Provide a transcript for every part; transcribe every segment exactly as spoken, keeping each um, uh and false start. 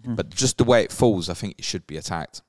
Mm. But just the way it falls, I think it should be attacked.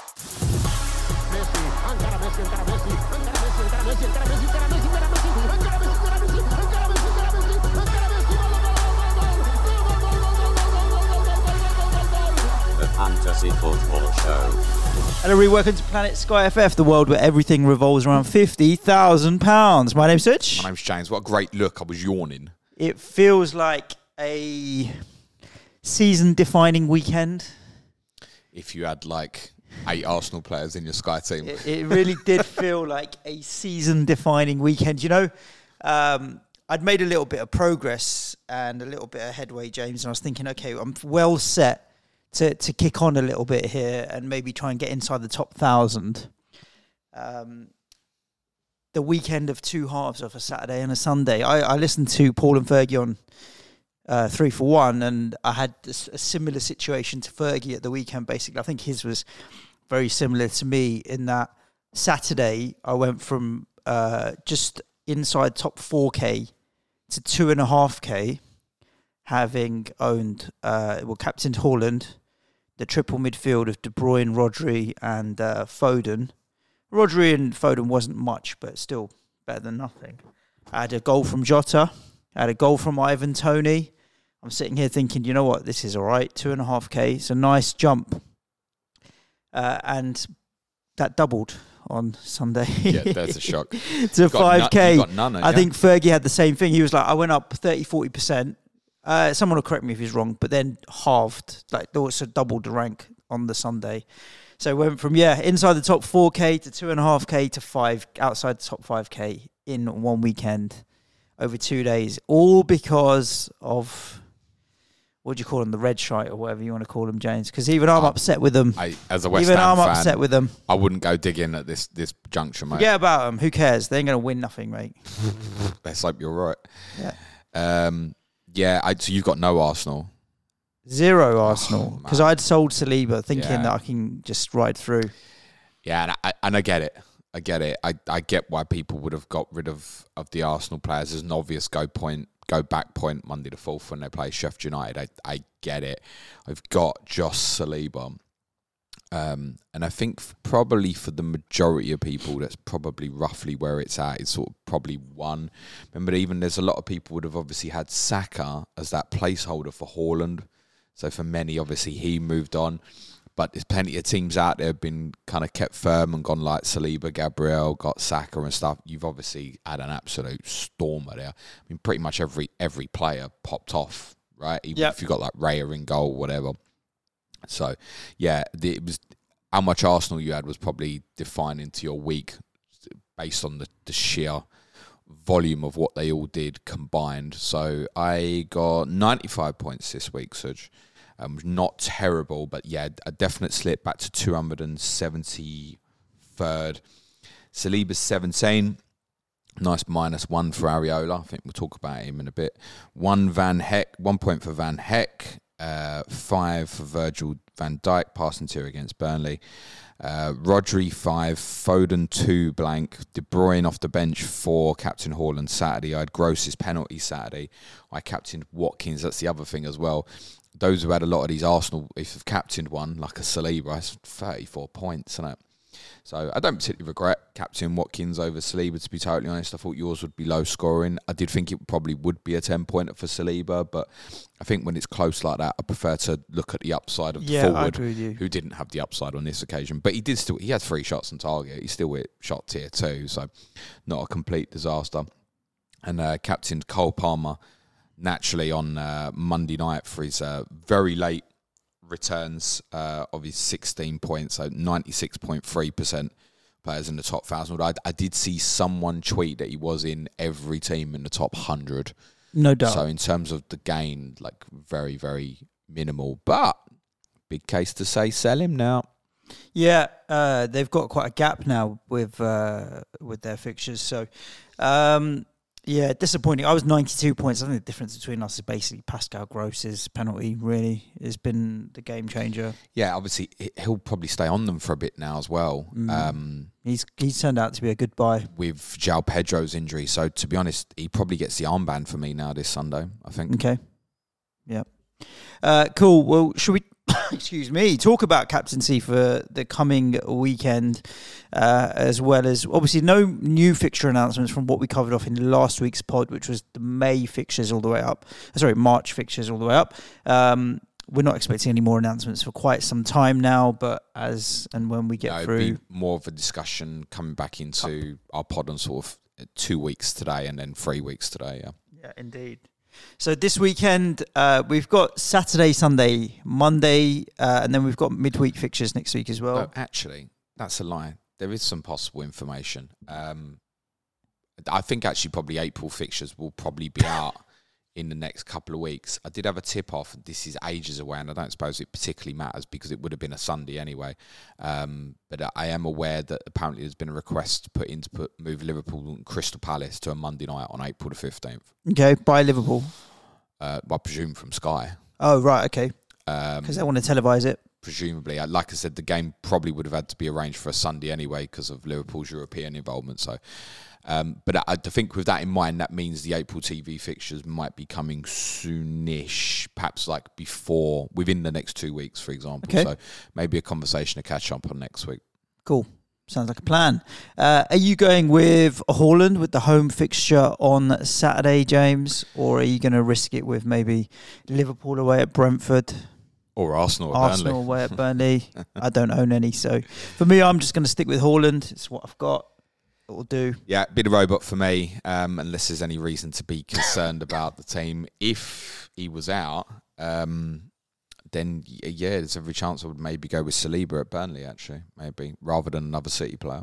Fantasy Football Show. Hello, welcome to Planet Sky F F, the world where everything revolves around fifty thousand pounds. My name's Such. My name's James. What a great look. I was yawning. It feels like a season-defining weekend. If you had, like, eight Arsenal players in your Sky team. It, it really did feel like a season-defining weekend. You know, um, I'd made a little bit of progress and a little bit of headway, James, and I was thinking, okay, I'm well set to to kick on a little bit here and maybe try and get inside the top thousand. Um, the weekend of two halves of a Saturday and a Sunday. I, I listened to Paul and Fergie on uh, three for one, and I had this, a similar situation to Fergie at the weekend, basically. I think his was very similar to me in that Saturday I went from uh, just inside top four K to two and a half K, having owned, uh, well, captained Haaland, the triple midfield of De Bruyne, Rodri and uh, Foden. Rodri and Foden wasn't much, but still better than nothing. I had a goal from Jota. I had a goal from Ivan Toney. I'm sitting here thinking, you know what, this is all right. Two and a half K. It's a nice jump. Uh, and that doubled on Sunday. Yeah, that's a shock. to five K. No, none, I think Fergie had the same thing. He was like, I went up thirty, forty percent. Uh, someone will correct me if he's wrong, but then halved, like also doubled the rank on the Sunday. So went from, yeah, inside the top four K to two and a half K to five, outside the top five K in one weekend over two days, all because of, what do you call them, the red shite or whatever you want to call them, James? Because even I'm uh, upset with them. I, as a West even Ham I'm fan, upset with them. I wouldn't go digging at this this juncture, mate. Forget about them. Who cares? They ain't going to win nothing, mate. Let's hope you're right. Yeah. Um, yeah, I, so you've got no Arsenal. Zero Arsenal. Because oh, I'd sold Saliba thinking yeah. that I can just ride through. Yeah, and I, and I get it. I get it. I, I get why people would have got rid of, of the Arsenal players. There's an obvious go point, go back point Monday the fourth when they play Sheffield United. I, I get it. I've got Josh Saliba. Um, and I think f- probably for the majority of people, that's probably roughly where it's at. It's sort of probably one. Remember, even there's a lot of people would have obviously had Saka as that placeholder for Haaland. So for many, obviously, he moved on. But there's plenty of teams out there have been kind of kept firm and gone like Saliba, Gabriel, got Saka and stuff. You've obviously had an absolute stormer there. I mean, pretty much every every player popped off, right? Even yep. if you got like Raya in goal, whatever. So, yeah, the, it was how much Arsenal you had was probably defining to your week based on the, the sheer volume of what they all did combined. So I got ninety-five points this week, Such. Um, not terrible, but yeah, a definite slip back to two hundred seventy-third. Saliba's seventeen. Nice minus one for Areola. I think we'll talk about him in a bit. One Van Heck, one point for Van Heck. Uh, five for Virgil van Dijk, passing two against Burnley. Uh, Rodri, five. Foden, two blank. De Bruyne off the bench, four. Captain Haaland Saturday. I had Gross's penalty Saturday. I captained Watkins. That's the other thing as well. Those who had a lot of these Arsenal, if you've captained one, like a Saliba, it's thirty-four points, isn't it? So I don't particularly regret captaining Watkins over Saliba, to be totally honest. I thought yours would be low scoring. I did think it probably would be a ten-pointer for Saliba, but I think when it's close like that, I prefer to look at the upside of the yeah, forward, I agree with you. who didn't have the upside on this occasion. But he did still, he had three shots on target. He still hit shot tier two, so not a complete disaster. And uh, captained Cole Palmer, naturally on uh, Monday night for his uh, very late returns uh, of his sixteen points, so ninety-six point three percent players in the top one thousand. I, I did see someone tweet that he was in every team in the top one hundred. No doubt. So in terms of the gain, like very, very minimal. But big case to say sell him now. Yeah, uh, they've got quite a gap now with uh, with their fixtures. So, um, yeah, disappointing. I was ninety-two points. I think the difference between us is basically Pascal Gross's penalty, really, has been the game changer. Yeah, obviously, he'll probably stay on them for a bit now as well. Mm. Um, he's he's turned out to be a good buy. With João Pedro's injury. So, to be honest, he probably gets the armband for me now this Sunday, I think. Okay. Yeah. Uh, cool. Well, should we excuse me, talk about captaincy for the coming weekend, uh, as well as obviously no new fixture announcements from what we covered off in last week's pod, which was the May fixtures all the way up. Sorry, March fixtures all the way up. Um, we're not expecting any more announcements for quite some time now, but as and when we get no, through, it'd be more of a discussion coming back into Cup. Our pod on sort of two weeks today and then three weeks today. Yeah, yeah, indeed. So this weekend, uh, we've got Saturday, Sunday, Monday, uh, and then we've got midweek fixtures next week as well. No, actually, that's a lie. There is some possible information. Um, I think actually probably April fixtures will probably be out in the next couple of weeks. I did have a tip-off. This is ages away, and I don't suppose it particularly matters because it would have been a Sunday anyway. Um, but I am aware that apparently there's been a request to put in to put move Liverpool and Crystal Palace to a Monday night on April the fifteenth. Okay, by Liverpool. Uh, I presume from Sky. Oh, right, okay. Because um, they want to televise it. Presumably. Like I said, the game probably would have had to be arranged for a Sunday anyway because of Liverpool's European involvement. So, um, But I, I think with that in mind, that means the April T V fixtures might be coming soonish, perhaps like before, within the next two weeks, for example. Okay. So maybe a conversation to catch up on next week. Cool. Sounds like a plan. Uh, are you going with Haaland with the home fixture on Saturday, James? Or are you going to risk it with maybe Liverpool away at Brentford? Or Arsenal at Arsenal Burnley. away at Burnley. I don't own any. So for me, I'm just going to stick with Haaland. It's what I've got. It will do. Yeah, bit of robot for me, um, unless there's any reason to be concerned about the team. If he was out, um, then yeah, there's every chance I would maybe go with Saliba at Burnley, actually, maybe, rather than another City player.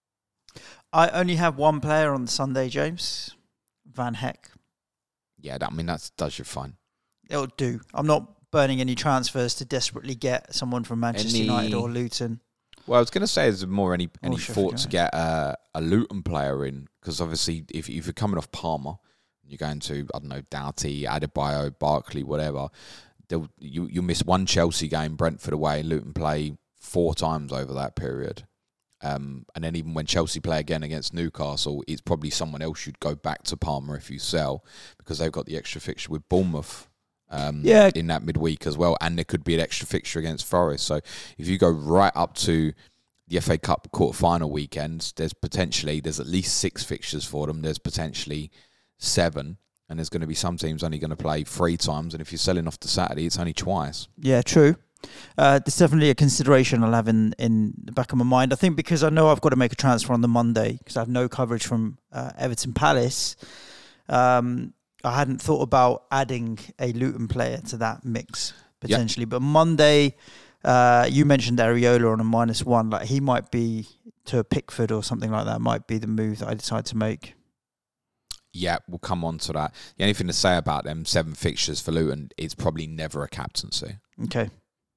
I only have one player on Sunday, James. Van Heck. Yeah, that, I mean, that does you fine. It'll do. I'm not burning any transfers to desperately get someone from Manchester Any... United or Luton. Well, I was going to say, is there more any any oh, thought to get uh, a Luton player in? Because obviously, if, if you're coming off Palmer, you're going to, I don't know, Doughty, Adebayo, Barkley, whatever, you you miss one Chelsea game, Brentford away, and Luton play four times over that period. Um, and then even when Chelsea play again against Newcastle, it's probably someone else you'd go back to Palmer if you sell, because they've got the extra fixture with Bournemouth. Um, yeah. in that midweek as well, and there could be an extra fixture against Forest. So if you go right up to the F A Cup quarter-final weekends, there's potentially, there's at least six fixtures for them. There's potentially seven, and there's going to be some teams only going to play three times, and if you're selling off to Saturday, it's only twice. Yeah, true. Uh, there's definitely a consideration I'll have in, in the back of my mind. I think because I know I've got to make a transfer on the Monday, because I have no coverage from uh, Everton Palace, um, I hadn't thought about adding a Luton player to that mix potentially. Yep. But Monday, uh, you mentioned Areola on a minus one. Like he might be to a Pickford or something like that. Might be the move that I decide to make. Yeah, we'll come on to that. The only thing to say about them seven fixtures for Luton, it's probably never a captaincy. Okay.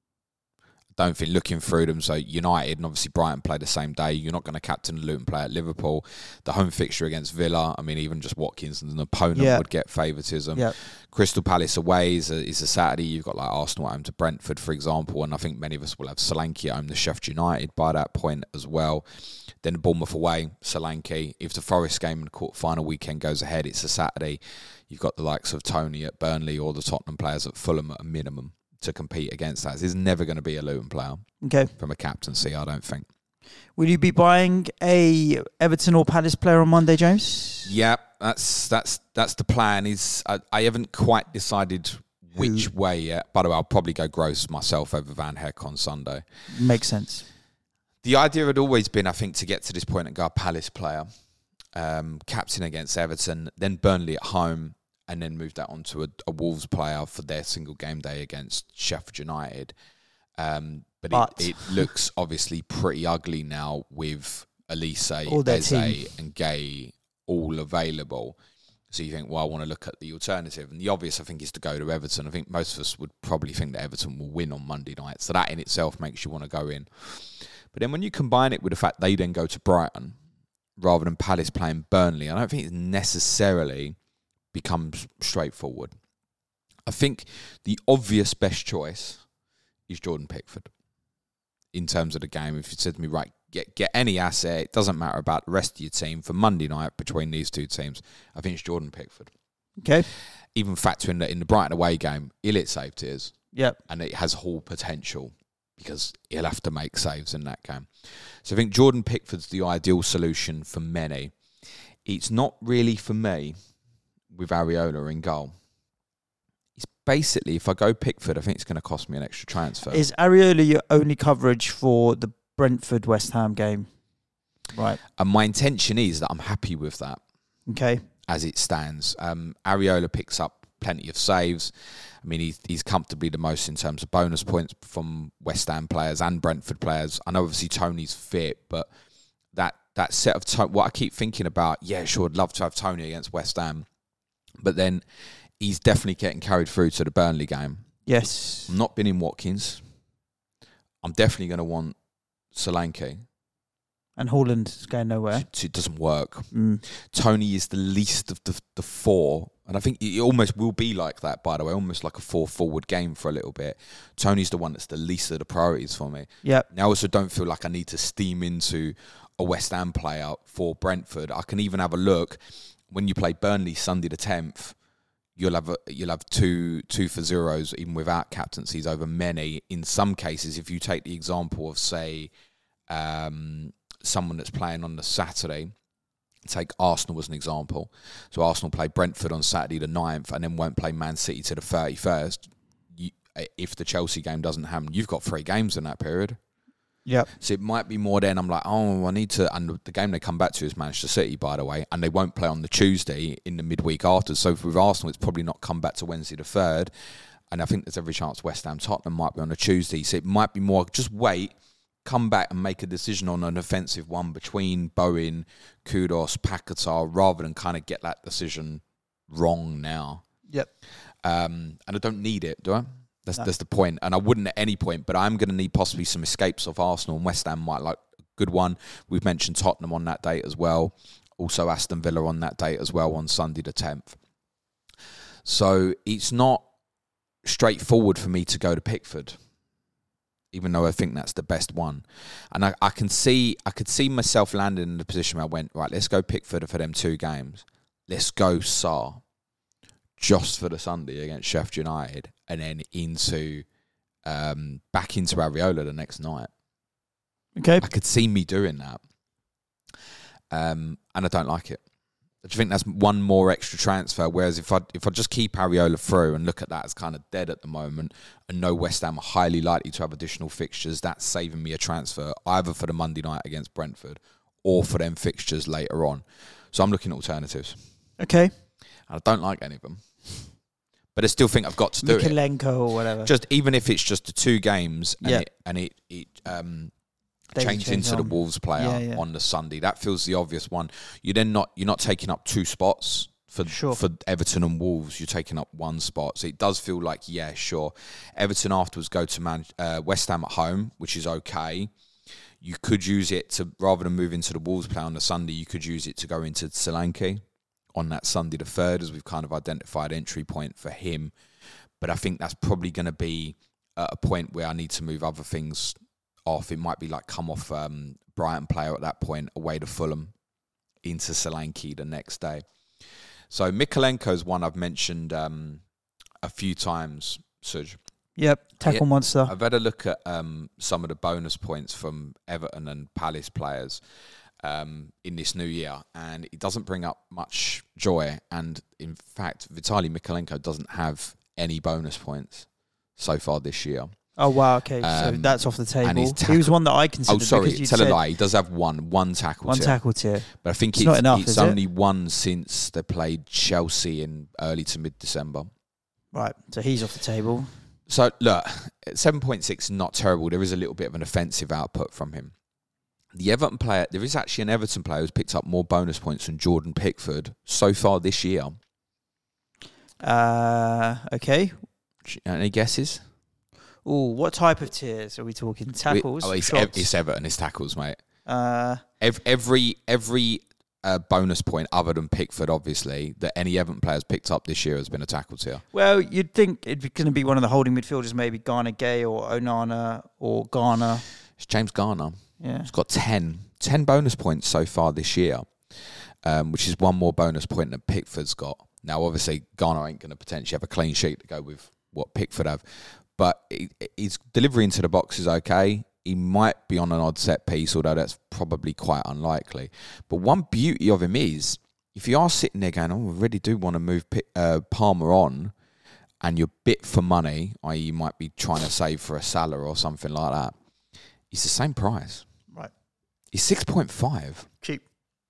Don't think looking through them. So United and obviously Brighton play the same day. You're not going to captain a Luton player at Liverpool. The home fixture against Villa, I mean, even just Watkins as an opponent yeah. would get favouritism. Yeah. Crystal Palace away is a, is a Saturday. You've got like Arsenal at home to Brentford, for example, and I think many of us will have Solanke at home to Sheffield United by that point as well. Then Bournemouth away, Solanke. If the Forest game in the quarter-final weekend goes ahead, it's a Saturday. You've got the likes of Tony at Burnley or the Tottenham players at Fulham at a minimum to compete against that. There's never going to be a Luton player okay. from a captaincy, I don't think. Will you be buying a Everton or Palace player on Monday, James? Yeah, that's that's that's the plan. Is I, I haven't quite decided which Who? way yet. By the way, I'll probably go Gross myself over Van Heck on Sunday. Makes sense. The idea had always been, I think, to get to this point and go a Palace player, um, captain against Everton, then Burnley at home, and then move that on to a, a Wolves player for their single game day against Sheffield United. Um, but but it, it looks obviously pretty ugly now with Elise, Eze and Gay all available. So you think, well, I want to look at the alternative. And the obvious, I think, is to go to Everton. I think most of us would probably think that Everton will win on Monday night. So that in itself makes you want to go in. But then when you combine it with the fact they then go to Brighton rather than Palace playing Burnley, I don't think it necessarily becomes straightforward. I think the obvious best choice is Jordan Pickford in terms of the game. If you said to me, right, get get any asset, it doesn't matter about the rest of your team for Monday night between these two teams, I think it's Jordan Pickford. Okay. Even factoring that in the Brighton away game, Illich saved his. Yep. And it has Hall potential because he'll have to make saves in that game. So I think Jordan Pickford's the ideal solution for many. It's not really for me with Areola in goal. It's basically, if I go Pickford, I think it's going to cost me an extra transfer. Is Areola your only coverage for the Brentford West Ham game? Right. And my intention is that I'm happy with that. Okay. As it stands. Um, Areola picks up plenty of saves. I mean, he's, he's comfortably the most in terms of bonus points from West Ham players and Brentford players. I know obviously Tony's fit, but that that set of to- what I keep thinking about, yeah, sure, I'd love to have Tony against West Ham, but then he's definitely getting carried through to the Burnley game. Yes. I'm not been in Watkins. I'm definitely going to want Solanke. And Haaland is going nowhere. It doesn't work. Mm. Tony is the least of the, the four. And I think it almost will be like that, by the way, almost like a four-forward game for a little bit. Tony's the one that's the least of the priorities for me. Yep. Now, I also don't feel like I need to steam into a West Ham player for Brentford. I can even have a look. When you play Burnley Sunday the tenth, you'll have a, you'll have two two for zeros, even without captaincies, over many. In some cases, if you take the example of, say, um, someone that's playing on the Saturday, take Arsenal as an example. So Arsenal play Brentford on Saturday the ninth and then won't play Man City to the thirty-first. You, if the Chelsea game doesn't happen, you've got three games in that period. Yep. So it might be more then I'm like, oh, I need to... And the game they come back to is Manchester City, by the way, and they won't play on the Tuesday in the midweek after. So with Arsenal, it's probably not come back to Wednesday the third. And I think there's every chance West Ham Tottenham might be on a Tuesday. So it might be more, just wait, come back and make a decision on an offensive one between Bowen, Kudos, Paquetá, rather than kind of get that decision wrong now. Yep. Um, and I don't need it, do I? That's No. that's the point. And I wouldn't at any point, but I'm going to need possibly some escapes of Arsenal, and West Ham might like a good one. We've mentioned Tottenham on that date as well. Also Aston Villa on that date as well on Sunday the tenth. So it's not straightforward for me to go to Pickford, even though I think that's the best one. And I, I can see I could see myself landing in the position where I went, right, let's go Pickford for them two games. Let's go Sarr just for the Sunday against Sheffield United, and then into um, back into Areola the next night. Okay. I could see me doing that. Um, and I don't like it. I just think that's one more extra transfer. Whereas if I if I just keep Areola through and look at that as kind of dead at the moment, and know West Ham are highly likely to have additional fixtures, that's saving me a transfer either for the Monday night against Brentford or for them fixtures later on. So I'm looking at alternatives. Okay. I don't like any of them, but I still think I've got to do it. Mikalenko or whatever. Just even if it's just the two games, and Yeah. it and it, it um. Daily change change into the on. Wolves player Yeah, yeah. on the Sunday. That feels the obvious one. You then not you're not taking up two spots for Sure. for Everton and Wolves. You're taking up one spot. So it does feel like, yeah, sure. Everton afterwards go to Man, uh, West Ham at home, which is okay. You could use it to, rather than move into the Wolves play on the Sunday, you could use it to go into Solanke on that Sunday the third, as we've kind of identified entry point for him. But I think that's probably going to be at a point where I need to move other things off. It might be like come off um, Brighton player at that point, away to Fulham, into Solanke the next day. So Mikalenko's one I've mentioned um, a few times, Suj. Yep. Tackle Yeah. monster. I've had a look at um, some of the bonus points from Everton and Palace players um, in this new year, and it doesn't bring up much joy. And in fact, Vitaly Mikalenko doesn't have any bonus points so far this year. Oh, wow. Okay. so Um, that's off the table. his He tackle- was one that I considered. Oh, sorry, because you tell said a lie. He does have one, one tackle One tier. tackle tier. But I think It's it's, not enough, it's is it? only one since they played Chelsea in early to mid-December. Right. So he's off the table. So, look, seven point six is not terrible. There is a little bit of an offensive output from him. The Everton player, there is actually an Everton player who's picked up more bonus points than Jordan Pickford so far this year. Uh, okay. Any guesses? Oh, what type of tiers are we talking? Tackles? Oh, it's, shots? Ev- it's Everton, it's tackles, mate. uh, Ev- Every every uh, bonus point other than Pickford, obviously, that any Everton players picked up this year has been a tackle tier. well, you'd think it's going to be one of the holding midfielders, maybe Garner Gay or Onana or Garner. It's James Garner. Yeah. He's got ten, ten bonus points so far this year, um, which is one more bonus point than Pickford's got. Now, obviously, Garner ain't going to potentially have a clean sheet to go with what Pickford have, but he, his delivery into the box is okay. He might be on an odd set piece, although that's probably quite unlikely. But one beauty of him is, if you are sitting there going, oh, I really do want to move uh, Palmer on, and you're bit for money, that is you might be trying to save for a Salah or something like that, it's the same price. Right. It's six point five. Cheap.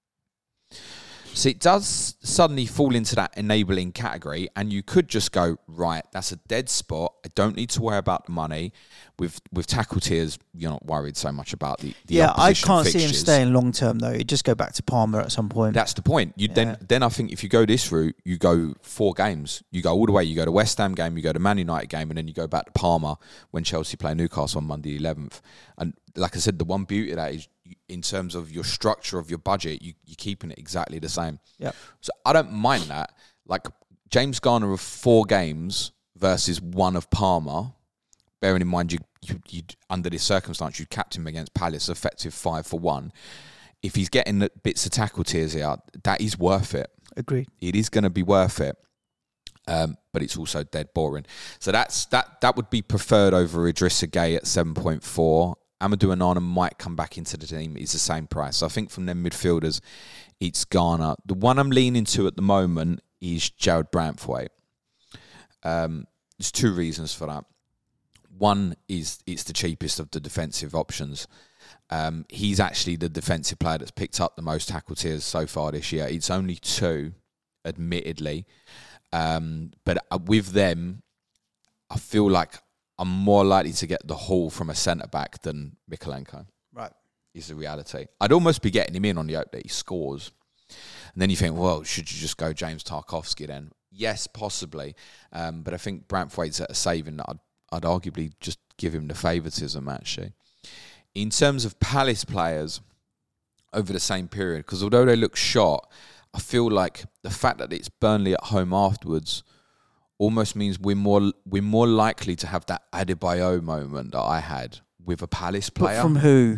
So it does suddenly fall into that enabling category, and you could just go, right, that's a dead spot. I don't need to worry about the money. With with tackle tiers, you're not worried so much about the, the yeah, I opposition can't fixtures. see him staying long term though. He'd just go back to Palmer at some point. That's the point. You yeah. then then I think if you go this route, you go four games. You go all the way. You go to West Ham game, you go to Man United game, and then you go back to Palmer when Chelsea play Newcastle on Monday the eleventh. And like I said, the one beauty of that is, in terms of your structure of your budget, you, you're keeping it exactly the same. Yeah. So I don't mind that. Like James Garner of four games versus one of Palmer, bearing in mind you, you, you under this circumstance, you capped him against Palace, effective five for one. If he's getting the bits of tackle tiers out, that is worth it. Agreed. It is going to be worth it. Um, but it's also dead boring. So that's that. That would be preferred over Idrissa Gueye at seven point four. Amadou Onana might come back into the team. It's the same price. So I think from them midfielders, it's Garner. The one I'm leaning to at the moment is Jared Branthwaite. Um, there's two reasons for that. One is it's the cheapest of the defensive options. Um, he's actually the defensive player that's picked up the most tackle tiers so far this year. It's only two, admittedly. Um, but with them, I feel like I'm more likely to get the haul from a centre-back than Mykolenko. Right. Is the reality. I'd almost be getting him in on the hope that he scores. And then you think, well, should you just go James Tarkowski then? Yes, possibly. Um, but I think Branthwaite's at a saving that I'd, I'd arguably just give him the favouritism, actually. In terms of Palace players over the same period, because although they look shot, I feel like the fact that it's Burnley at home afterwards almost means we're more we're more likely to have that Adebayo moment that I had with a Palace player. But from who?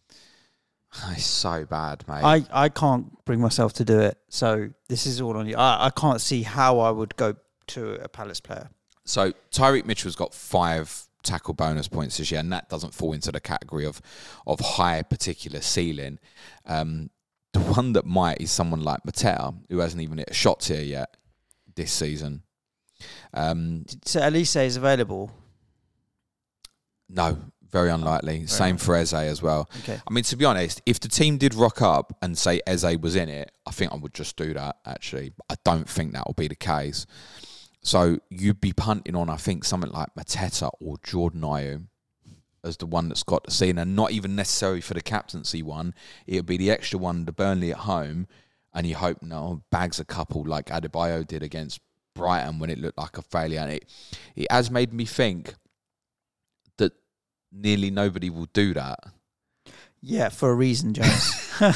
It's so bad, mate. I, I can't bring myself to do it. So this is all on you. I, I can't see how I would go to a Palace player. So Tyreek Mitchell's got five tackle bonus points this year, and that doesn't fall into the category of of high particular ceiling. Um, the one that might is someone like Mateta, who hasn't even hit a shot here yet this season. Um, so Elise is available? No, very unlikely. Very Same unlikely. For Eze as well. Okay. I mean, to be honest, if the team did rock up and say Eze was in it, I think I would just do that, actually. I don't think that will be the case. So you'd be punting on, I think, something like Mateta or Jordan Ayew as the one that's got the scene, and not even necessarily for the captaincy one. It would be the extra one, the Burnley at home, and you hope, no, bags a couple like Adebayo did against Brighton when it looked like a failure. And it, it has made me think that nearly nobody will do that. Yeah, for a reason, James. for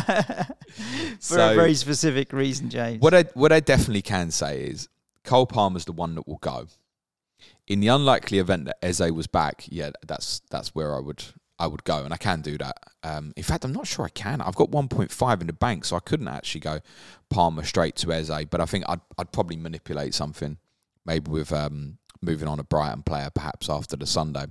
so, a very specific reason, James. What I, what I definitely can say is Cole Palmer's the one that will go. In the unlikely event that Eze was back, yeah, that's that's where I would I would go, and I can do that. Um, in fact, I'm not sure I can. I've got one point five in the bank, so I couldn't actually go Palmer straight to Eze, but I think I'd I'd probably manipulate something, maybe with um, moving on a Brighton player perhaps after the Sunday.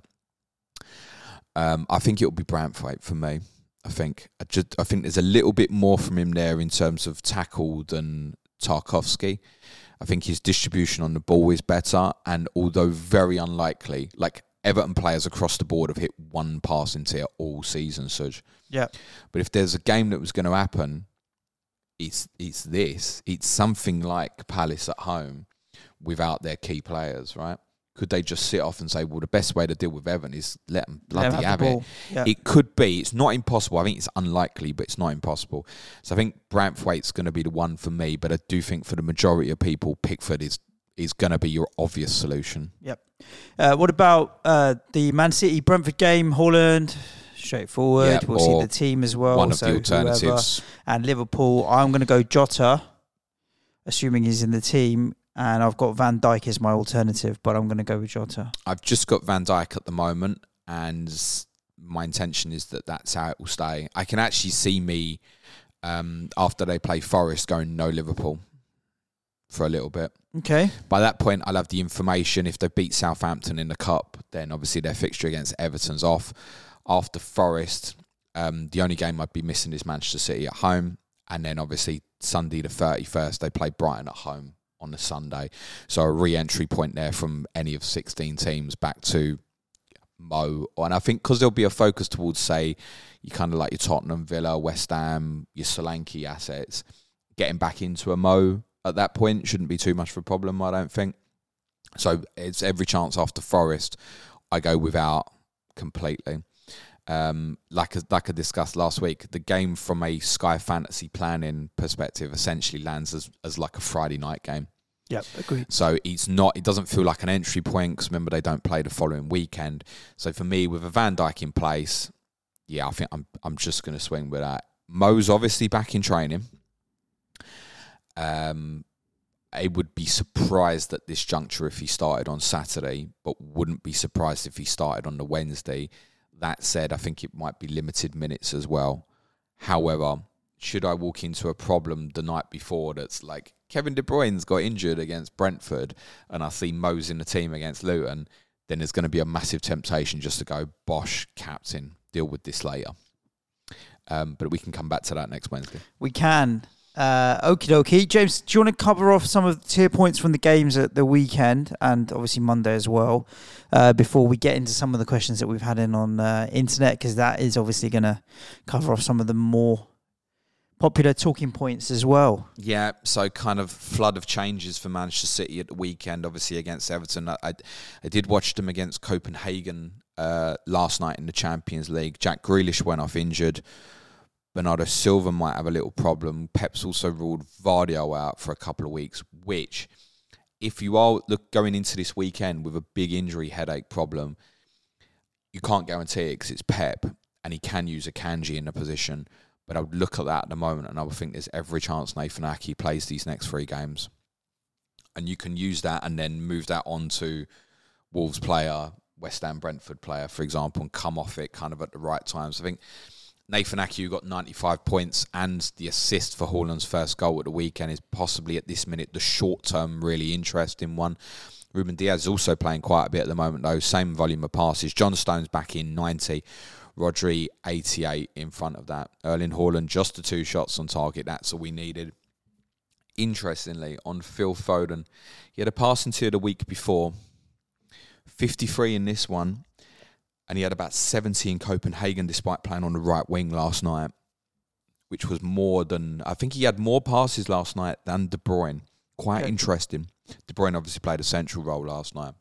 Um, I think it'll be Branthwaite for me. I think I just I think there's a little bit more from him there in terms of tackle than Tarkowski. I think his distribution on the ball is better, and although very unlikely, like Everton players across the board have hit one passing tier all season, Suj. Yeah. But if there's a game that was going to happen, it's it's this. It's something like Palace at home without their key players, right? Could they just sit off and say, well, the best way to deal with Everton is let them bloody have, have, have it? Yeah. It could be. It's not impossible. I think it's unlikely, but it's not impossible. So I think Branthwaite's going to be the one for me, but I do think for the majority of people, Pickford is is going to be your obvious solution. Yep. Uh, what about uh, the Man City Brentford game? Haaland, straightforward. Yep, we'll see the team as well. One of so the alternatives. Whoever. And Liverpool, I'm going to go Jota, assuming he's in the team. And I've got Van Dijk as my alternative, but I'm going to go with Jota. I've just got Van Dijk at the moment, and my intention is that that's how it will stay. I can actually see me, um, after they play Forest, going no Liverpool for a little bit. Okay. By that point, I'll have the information. If they beat Southampton in the Cup, then obviously their fixture against Everton's off. After Forest, um, the only game I'd be missing is Manchester City at home. And then obviously Sunday the thirty-first, they play Brighton at home on the Sunday. So a re-entry point there from any of sixteen teams back to Mo. And I think because there'll be a focus towards, say, you kind of like your Tottenham, Villa, West Ham, your Solanke assets, getting back into a Mo at that point shouldn't be too much of a problem, I don't think. So it's every chance after Forest I go without completely. Um, like like I discussed last week, the game from a Sky Fantasy planning perspective essentially lands as, as like a Friday night game. Yep, agreed. So it's not. It doesn't feel like an entry point because remember they don't play the following weekend. So for me, with a Van Dijk in place, yeah, I think I'm I'm just going to swing with that. Mo's obviously back in training. Um, I would be surprised at this juncture if he started on Saturday, but wouldn't be surprised if he started on the Wednesday. That said, I think it might be limited minutes as well. However, should I walk into a problem the night before that's like Kevin De Bruyne's got injured against Brentford and I see Mo's in the team against Luton, then there's going to be a massive temptation just to go, Bosh, captain, deal with this later. Um, but we can come back to that next Wednesday. We can. Uh, okie dokie. James, do you want to cover off some of the tier points from the games at the weekend and obviously Monday as well uh, before we get into some of the questions that we've had in on uh, internet, because that is obviously going to cover off some of the more popular talking points as well. Yeah, so kind of flood of changes for Manchester City at the weekend, obviously against Everton. I, I, I did watch them against Copenhagen uh, last night in the Champions League. Jack Grealish went off injured. Bernardo Silva might have a little problem. Pep's also ruled Vardio out for a couple of weeks, which, if you are look going into this weekend with a big injury headache problem, you can't guarantee it because it's Pep and he can use a Kanji in the position. But I would look at that at the moment and I would think there's every chance Nathan Ake plays these next three games. And you can use that and then move that on to Wolves player, West Ham Brentford player, for example, and come off it kind of at the right times. I think Nathan Ake got ninety-five points and the assist for Haaland's first goal at the weekend is possibly at this minute the short-term really interesting one. Ruben Diaz is also playing quite a bit at the moment though, same volume of passes. John Stones back in ninety, Rodri eighty-eight in front of that. Erling Haaland just the two shots on target, that's all we needed. Interestingly, on Phil Foden, he had a passing tier the week before, fifty-three in this one. And he had about seventy in Copenhagen despite playing on the right wing last night, which was more than... I think he had more passes last night than De Bruyne. Quite okay. Interesting. De Bruyne obviously played a central role last night.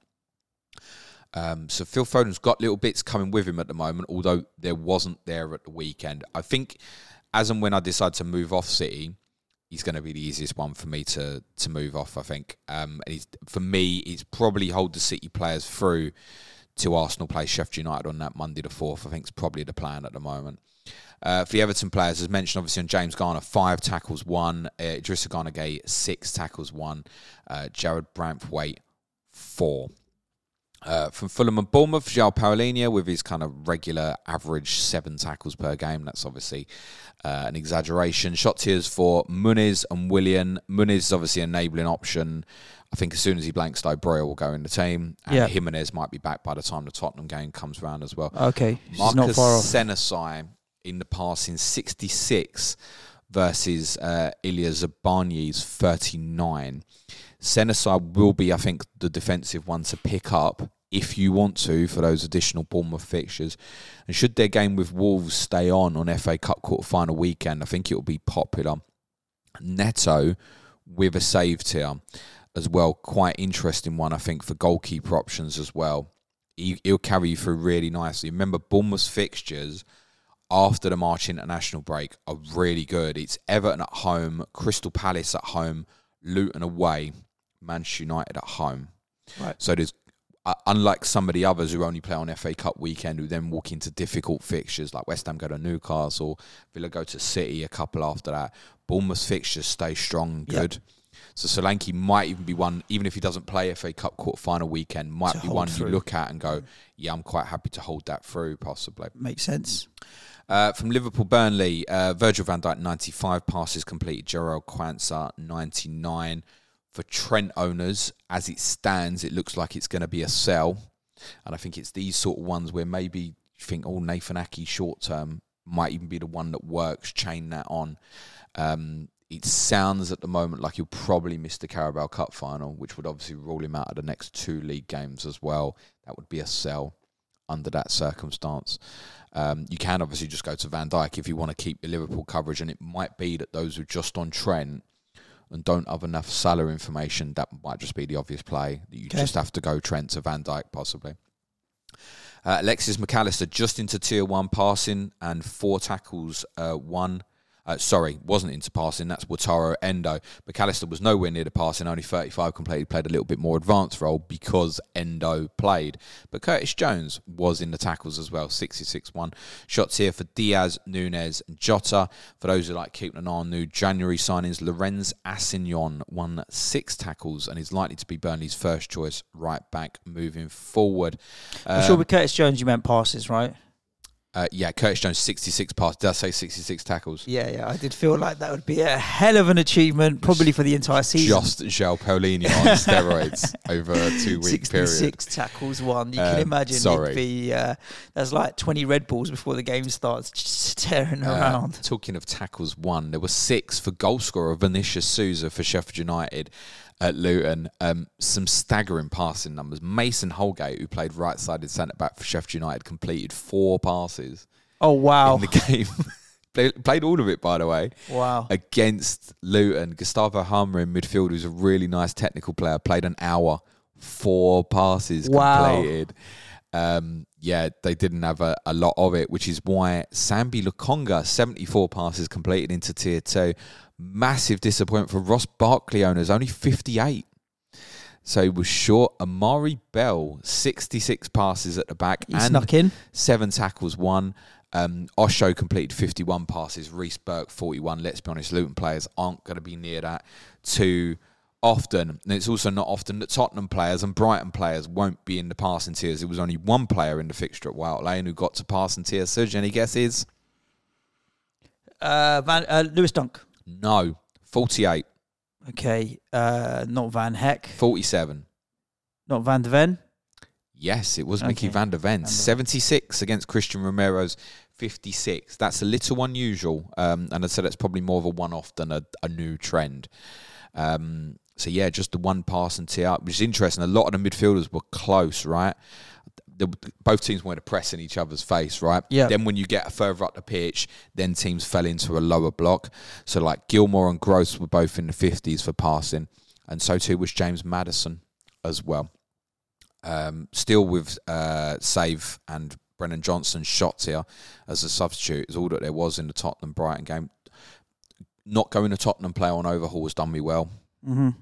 Um, so Phil Foden's got little bits coming with him at the moment, although there wasn't there at the weekend. I think as and when I decide to move off City, he's going to be the easiest one for me to to move off, I think. Um, and he's, for me, it's probably hold the City players through to Arsenal play Sheffield United on that Monday the fourth. I think it's probably the plan at the moment. Uh, for the Everton players, as mentioned, obviously on James Garner, five tackles, one. Uh, Idrissa Gana Gueye, six tackles, one. Uh, Jared Branthwaite, four. Uh, from Fulham and Bournemouth, João Paulinho with his kind of regular average seven tackles per game. That's obviously uh, an exaggeration. Shot tiers for Muniz and Willian. Muniz is obviously an enabling option. I think as soon as he blanks, though, Breuer will go in the team. And yeah. Jimenez might be back by the time the Tottenham game comes around as well. Okay, Marcus not far off. Senesi in the passing sixty-six versus uh, Ilya Zabarnyi's thirty-nine. Senesi will be, I think, the defensive one to pick up if you want to for those additional Bournemouth fixtures. And should their game with Wolves stay on on F A Cup quarter-final weekend, I think it will be popular. Neto with a save tier as well. Quite interesting one, I think, for goalkeeper options as well. He, he'll carry you through really nicely. Remember, Bournemouth's fixtures after the March international break are really good. It's Everton at home, Crystal Palace at home, Luton away, Manchester United at home. Right. So there's, uh, unlike some of the others who only play on F A Cup weekend, who then walk into difficult fixtures, like West Ham go to Newcastle, Villa go to City a couple after that, Bournemouth's fixtures stay strong and good. Yep. So Solanke might even be one, even if he doesn't play F A Cup quarter-final weekend, might to be one through. You look at and go, yeah, I'm quite happy to hold that through, possibly. Makes sense. Uh, from Liverpool, Burnley, uh, Virgil van Dijk, ninety-five passes completed. Jarell Quansah, ninety-nine. For Trent owners, as it stands, it looks like it's going to be a sell. And I think it's these sort of ones where maybe you think, oh, Nathan Aki short term might even be the one that works, chain that on. Um, it sounds at the moment like he'll probably miss the Carabao Cup final, which would obviously rule him out of the next two league games as well. That would be a sell under that circumstance. Um, you can obviously just go to Van Dijk if you want to keep your Liverpool coverage, and it might be that those who are just on Trent and don't have enough Salah information, that might just be the obvious play. That you okay. just have to go Trent to Van Dijk, possibly. Uh, Alexis McAllister just into tier one passing and four tackles, uh, one. Uh, sorry, wasn't into passing. That's Wataru Endo. McAllister was nowhere near the passing, only thirty-five completed, played a little bit more advanced role because Endo played. But Curtis Jones was in the tackles as well, sixty-six one. Shots here for Diaz, Nunez and Jota. For those who like keeping an eye on new January signings, Lorenz Assignon won six tackles and is likely to be Burnley's first choice right back moving forward. I'm um, sure with Curtis Jones you meant passes, right? Uh, yeah, Curtis Jones, sixty-six passes. Did I say sixty-six tackles? Yeah, yeah. I did feel like that would be a hell of an achievement, probably for the entire season. Just João Paulinho on steroids over a two-week period. sixty-six tackles won. You um, can imagine sorry. it'd be, uh, there's like twenty Red Bulls before the game starts, just tearing uh, around. Talking of tackles won, there were six for goalscorer Vinicius Souza for Sheffield United. At Luton, um, some staggering passing numbers. Mason Holgate, who played right-sided centre-back for Sheffield United, completed four passes. Oh, wow. In the game. Played, played all of it, by the way. Wow. Against Luton. Gustavo Harmer in midfield, who's a really nice technical player, played an hour, four passes wow. completed. Um, yeah, they didn't have a, a lot of it, which is why Sambi Lukonga, seventy-four passes completed into tier two. Massive disappointment for Ross Barkley owners, only fifty-eight. So he was short. Amari Bell, sixty-six passes at the back. He and snuck in. Seven tackles, one. Um, Osho completed fifty-one passes. Reece Burke, forty-one. Let's be honest, Luton players aren't going to be near that too often. And it's also not often that Tottenham players and Brighton players won't be in the passing tiers. There was only one player in the fixture at White Lane who got to passing tier. Suj, any guesses? Uh, Van, uh, Lewis Dunk. No, forty-eight. Okay, uh, not Van Heck. forty-seven. Not Van de Ven? Yes, it was Mickey okay. van der Ven. seventy-six against Christian Romero's fifty-six. That's a little unusual. Um, and I'd say that's probably more of a one-off than a, a new trend. Um, so, yeah, just the one pass and tee up, which is interesting. A lot of the midfielders were close, right? The, both teams wanted to press in each other's face, right? Yeah. Then when you get further up the pitch, then teams fell into a lower block. So like Gilmore and Gross were both in the fifties for passing, and so too was James Maddison as well. Um, still with uh, save and Brennan Johnson's shots here as a substitute is all that there was in the Tottenham Brighton game. Not going to Tottenham play on overhaul has done me well. Mm-hmm.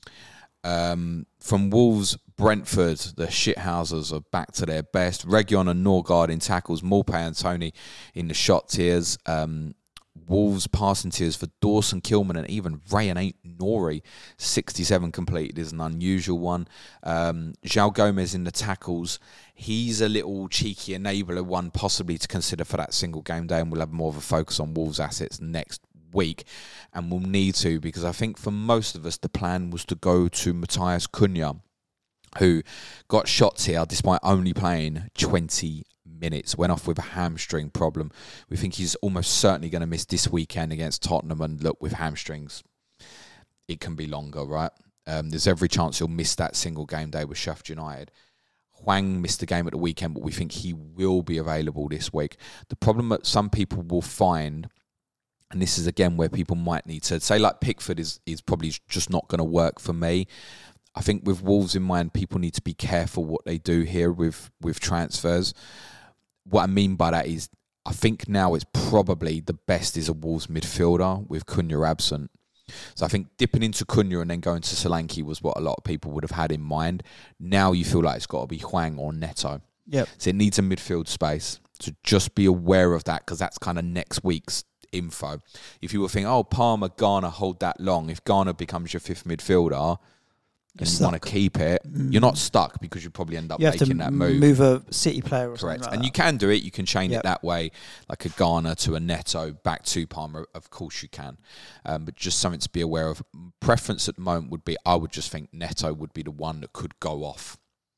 Um, from Wolves, Brentford, the shithousers are back to their best. Region and Norgard in tackles, Maupay and Tony in the shot tiers. Um, Wolves passing tiers for Dawson Kilman and even Ray and eight Nori. sixty-seven completed is an unusual one. Um, João Gomez in the tackles. He's a little cheeky enabler one possibly to consider for that single game day, and we'll have more of a focus on Wolves assets next week, and we'll need to, because I think for most of us the plan was to go to Matthias Cunha, who got shots here despite only playing twenty minutes, went off with a hamstring problem. We think he's almost certainly going to miss this weekend against Tottenham, and look, with hamstrings it can be longer, right? Um, there's every chance he'll miss that single game day with Sheffield United. Hwang missed the game at the weekend, but we think he will be available this week. The problem that some people will find, and this is again where people might need to say, like Pickford is is probably just not going to work for me. I think with Wolves in mind, people need to be careful what they do here with, with transfers. What I mean by that is, I think now it's probably the best is a Wolves midfielder with Cunha absent. So I think dipping into Cunha and then going to Solanke was what a lot of people would have had in mind. Now you feel like it's got to be Hwang or Neto. Yep. So it needs a midfield space. So just be aware of that, because that's kind of next week's info. If you were thinking, oh, Palmer, Garner hold that long, if Garner becomes your fifth midfielder, and you stuck. want to keep it, mm. you're not stuck because you probably end up you have making to that move. move a City player or Correct. something like And that. you can do it. You can chain yep. it that way, like a Garner to a Neto back to Palmer. Of course you can. Um, but just something to be aware of. Preference at the moment would be, I would just think Neto would be the one that could go off.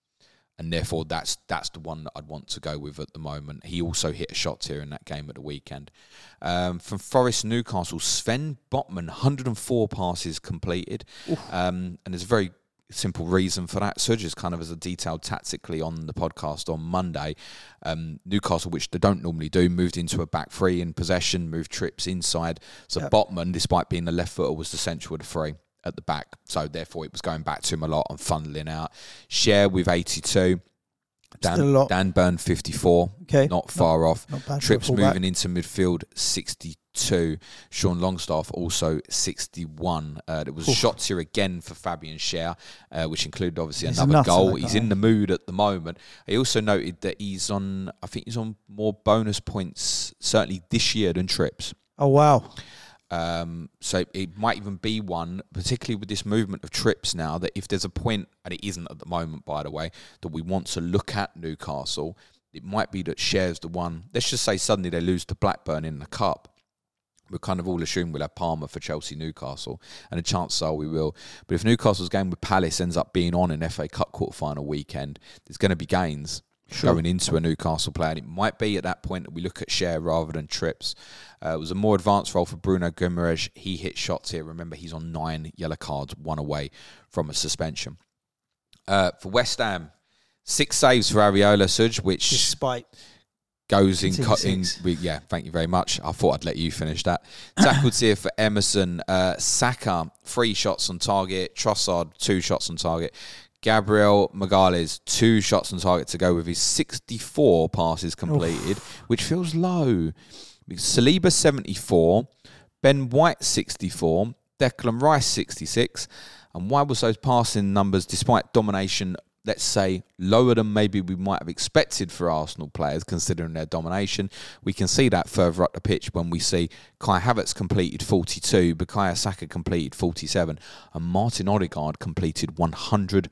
And therefore, that's that's the one that I'd want to go with at the moment. He also hit a shot here in that game at the weekend. Um, from Forest Newcastle, Sven Botman, one hundred four passes completed. Um, and there's a very simple reason for that. Serge is kind of as a detailed tactically on the podcast on Monday. Um, Newcastle, which they don't normally do, moved into a back three in possession, moved trips inside. So yep. Botman, despite being the left footer, was the central of the three at the back. So therefore it was going back to him a lot and funneling out. Share with eighty-two. Dan, Dan Burn fifty-four. Okay. Not far not, off. Not bad. Trips moving into midfield sixty-two. Sean Longstaff also sixty-one. Uh, there was Oof. shots here again for Fabian Schär, uh, which included obviously he's another goal. He's in the mood at the moment. He also noted that he's on, I think he's on more bonus points certainly this year than trips. Oh wow. Um, so it might even be one, particularly with this movement of trips now, that if there's a point, and it isn't at the moment, by the way, that we want to look at Newcastle, it might be that Schär's the one. Let's just say suddenly they lose to Blackburn in the Cup. We're kind of all assume we'll have Palmer for Chelsea Newcastle, and the chances are we will. But if Newcastle's game with Palace ends up being on an F A Cup quarter-final weekend, there's going to be gains. Sure. Going into a Newcastle player. And it might be at that point that we look at Schär rather than trips. Uh, it was a more advanced role for Bruno Guimaraes. He hit shots here. Remember, he's on nine yellow cards, one away from a suspension. Uh, for West Ham, six saves for Areola Suj, which despite goes in cutting. Yeah, thank you very much. I thought I'd let you finish that. Tackled here for Emerson. Uh, Saka, three shots on target. Trossard, two shots on target. Gabriel Magalhaes, two shots on target to go with his sixty-four passes completed, Oof. which feels low. Saliba, seventy-four. Ben White, sixty-four. Declan Rice, sixty-six. And why was those passing numbers, despite domination, let's say, lower than maybe we might have expected for Arsenal players, considering their domination? We can see that further up the pitch when we see Kai Havertz completed forty-two, Bukayo Saka completed forty-seven, and Martin Odegaard completed one hundred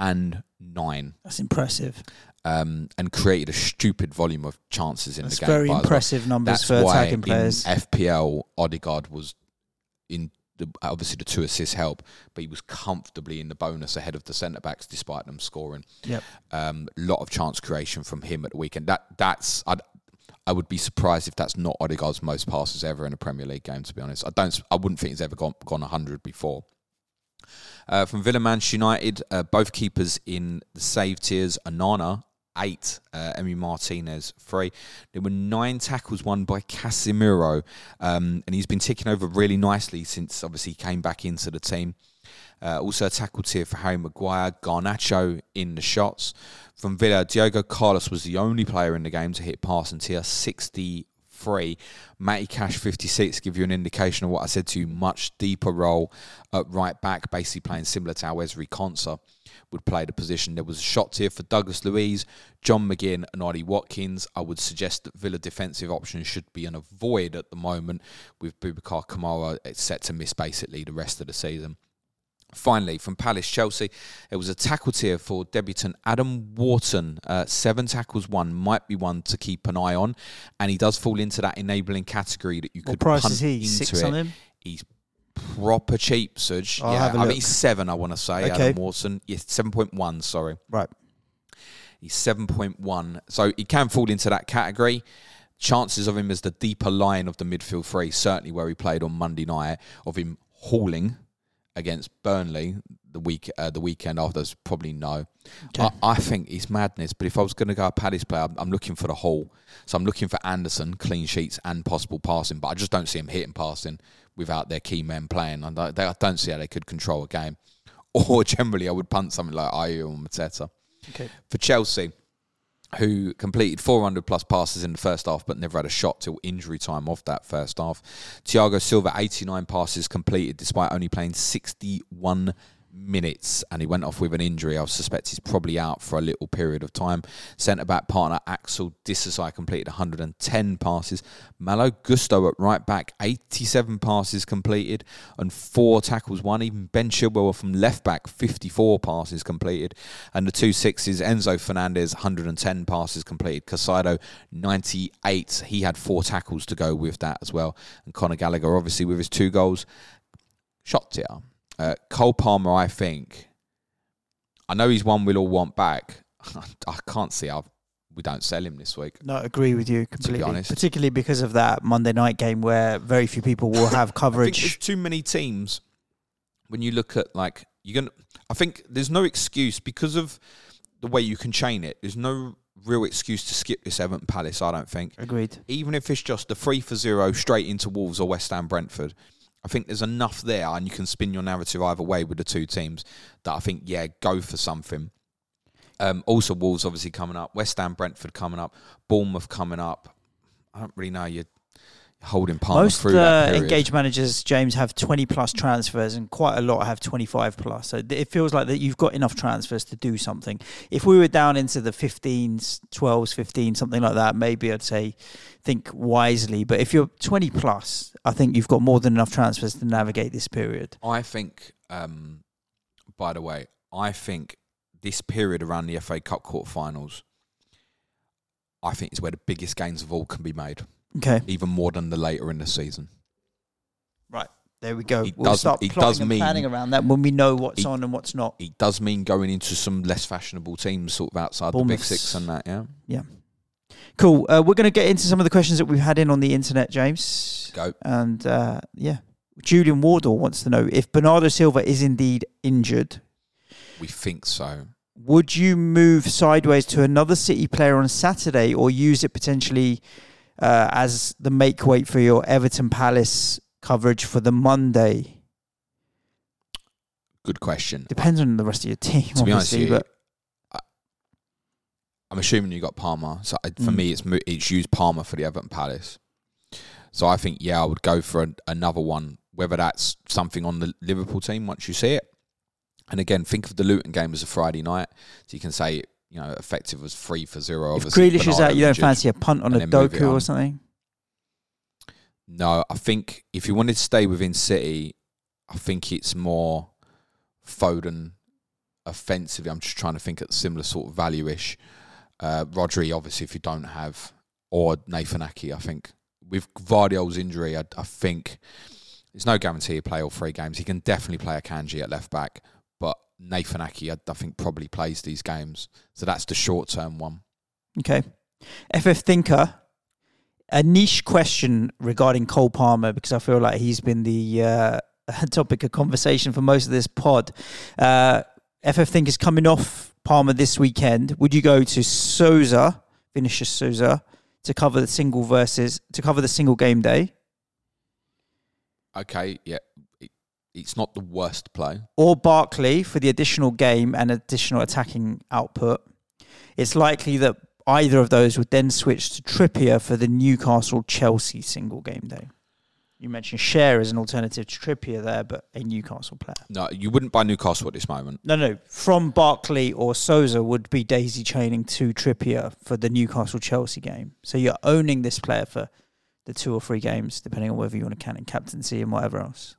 nine. That's impressive. Um, and created a stupid volume of chances in That's the game. That's very impressive well. numbers That's for why attacking players. In F P L, Odegaard was in the, obviously the two assists help, but he was comfortably in the bonus ahead of the centre backs despite them scoring. Yep. Um, a lot of chance creation from him at the weekend. That that's I'd, I would be surprised if that's not Odegaard's most passes ever in a Premier League game. To be honest, I don't. I wouldn't think he's ever gone gone one hundred before. Uh, from Villa Manchester United, uh, both keepers in the save tiers. Onana, eight. Uh, Emi Martinez, three. There were nine tackles won by Casemiro. Um, and he's been ticking over really nicely since, obviously, he came back into the team. Uh, also a tackle tier for Harry Maguire. Garnacho in the shots. From Villa, Diogo Carlos was the only player in the game to hit passing tier, sixty-three. Matty Cash, fifty-six, give you an indication of what I said to you. Much deeper role at right back, basically playing similar to how Wesley Konsa would play the position. There was a shot here for Douglas Luiz, John McGinn and Ollie Watkins. I would suggest that Villa defensive options should be an avoid at the moment, with Boubacar Kamara set to miss basically the rest of the season. Finally, from Palace Chelsea, it was a tackle tier for debutant Adam Wharton. Uh, seven tackles won, might be one to keep an eye on, and he does fall into that enabling category that you could what price punt is he? into Six it. on him? He's proper cheap, Suj. I'll yeah, have a I look. mean, he's seven, I want to say, okay. Adam Wharton. Yes, seven point one, sorry. Right. He's seven point one. So he can fall into that category. Chances of him as the deeper line of the midfield three, certainly where he played on Monday night, of him hauling against Burnley the week uh, the weekend after, is probably no. Okay. I, I think it's madness, but if I was going to go a Palace player, I'm, I'm looking for the haul. So I'm looking for Anderson, clean sheets and possible passing, but I just don't see him hitting passing without their key men playing. And I, they, I don't see how they could control a game. Or generally, I would punt something like Ayew or Mateta. Okay. For Chelsea, who completed four hundred plus passes in the first half but never had a shot till injury time of that first half. Thiago Silva, eighty-nine passes completed despite only playing sixty-one minutes, and he went off with an injury. I suspect he's probably out for a little period of time. Centre-back partner Axel Disasi completed one hundred ten passes. Malo Gusto at right-back, eighty-seven passes completed and four tackles won. Even Ben Chilwell from left-back, fifty-four passes completed. And the two sixes, Enzo Fernandez, one hundred ten passes completed. Casado, ninety-eight. He had four tackles to go with that as well. And Conor Gallagher, obviously, with his two goals. Shot here. Uh, Cole Palmer, I think, I know he's one we'll all want back. I can't see how we don't sell him this week. No, I agree with you completely. To be honest. Particularly because of that Monday night game where very few people will have coverage. I think there's too many teams. When you look at, like, you're gonna. I think there's no excuse because of the way you can chain it. There's no real excuse to skip this Everton Palace, I don't think. Agreed. Even if it's just a three for zero straight into Wolves or West Ham Brentford. I think there's enough there, and you can spin your narrative either way with the two teams, that I think, yeah, go for something. Um, also, Wolves obviously coming up, West Ham, Brentford coming up, Bournemouth coming up. I don't really know, you're holding Palmer Most through that uh, period. engaged managers, James, have twenty plus transfers, and quite a lot have twenty-five plus. So it feels like that you've got enough transfers to do something. If we were down into the fifteens, twelves, fifteen, something like that, maybe I'd say think wisely. But if you're twenty plus, I think you've got more than enough transfers to navigate this period. I think, um, by the way, I think this period around the F A Cup quarterfinals, I think is where the biggest gains of all can be made. Okay. Even more than the later in the season. Right. There we go. It we'll does- start it plotting does and mean- planning around that when we know what's it- on and what's not. It does mean going into some less fashionable teams sort of outside the big Bournemouth's- six and that, yeah? Yeah. Cool. Uh, we're going to get into some of the questions that we've had in on the internet, James. Go. And, uh, yeah. Julian Wardle wants to know, if Bernardo Silva is indeed injured, We think so. would you move sideways to another City player on Saturday, or use it potentially uh, as the make weight for your Everton Palace coverage for the Monday? Good question. Depends on the rest of your team, To be honest obviously. with you, but I, I'm assuming you got Palmer. So I- for Mm. me, it's mo- it's used Palmer for the Everton Palace. So I think, yeah, I would go for an, another one, whether that's something on the Liverpool team once you see it. And again, think of the Luton game as a Friday night. So you can say, you know, effective was three for zero. if Obviously, Grealish is Bernardo out, you don't injured. fancy a punt on and a then move it Doku or on. something? No, I think if you wanted to stay within City, I think it's more Foden offensively. I'm just trying to think at similar sort of value-ish. Uh, Rodri, obviously, if you don't have, or Nathan Ake, I think. With Vardiol's injury, I, I think there's no guarantee he'll play all three games. He can definitely play a Kanji at left-back, but Nathan Ake, I, I think, probably plays these games. So that's the short-term one. Okay. F F Thinker, a niche question regarding Cole Palmer, because I feel like he's been the uh, topic of conversation for most of this pod. Uh, F F Thinker's coming off Palmer this weekend. Would you go to Souza, Vinicius Souza, to cover the single versus, to cover the single game day? Okay, yeah. It, it's not the worst play. Or Barkley for the additional game and additional attacking output? It's likely that either of those would then switch to Trippier for the Newcastle-Chelsea single game day. You mentioned Cher as an alternative to Trippier there, but a Newcastle player. No, you wouldn't buy Newcastle at this moment. No, no. From Barkley or Souza would be daisy chaining to Trippier for the Newcastle-Chelsea game. So you're owning this player for the two or three games, depending on whether you want to count in captaincy and whatever else.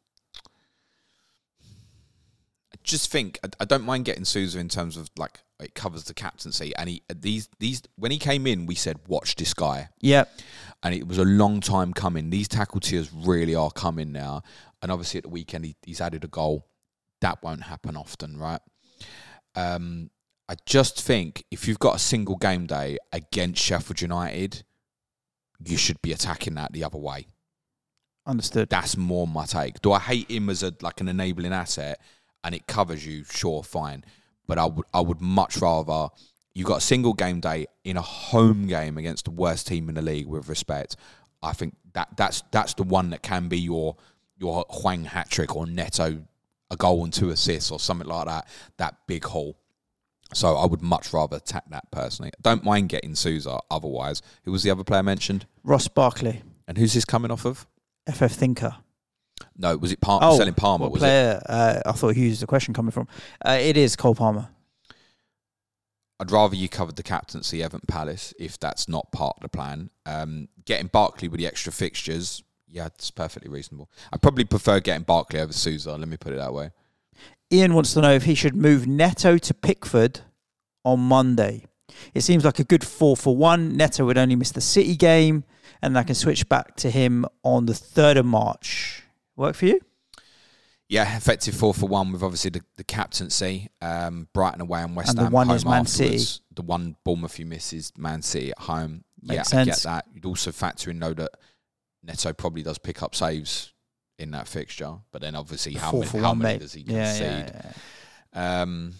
I just think I, I don't mind getting Souza in terms of like it covers the captaincy, and he these these when he came in, we said watch this guy. Yeah. And it was a long time coming. These tackle tiers really are coming now. And obviously at the weekend, he, he's added a goal. That won't happen often, right? Um, I just think if you've got a single game day against Sheffield United, you should be attacking that the other way. Understood. That's more my take. Do I hate him as a like an enabling asset and it covers you? Sure, fine. But I would I would much rather... You got a single game day in a home game against the worst team in the league. With respect, I think that that's that's the one that can be your your Hwang hat trick or Neto a goal and two assists or something like that. That big haul. So I would much rather attack that personally. I don't mind getting Souza. Otherwise, who was the other player mentioned? Ross Barkley, And who's this coming off of? F F Thinker. No, was it Palmer, Oh, selling Palmer? what Was player? it? Uh, I thought who's the question coming from? Uh, it is Cole Palmer. I'd rather you covered the captaincy, Everton Palace, if that's not part of the plan. Um, getting Barkley with the extra fixtures, yeah, it's perfectly reasonable. I probably prefer getting Barkley over Sousa. Let me put it that way. Ian wants to know if he should move Neto to Pickford on Monday. It seems like a good four for one. Neto would only miss the City game, and I can switch back to him on the third of March. Work for you? Yeah, effective four for one with obviously the, the captaincy. Um, Brighton away and West And Ham the one home is Man afterwards. City. The one Bournemouth you miss is Man City at home. Makes yeah, sense. I get that. You'd also factor in, though, that Neto probably does pick up saves in that fixture. But then obviously how, Four many, for how one, many mate. does he Yeah, concede? yeah, yeah. Um,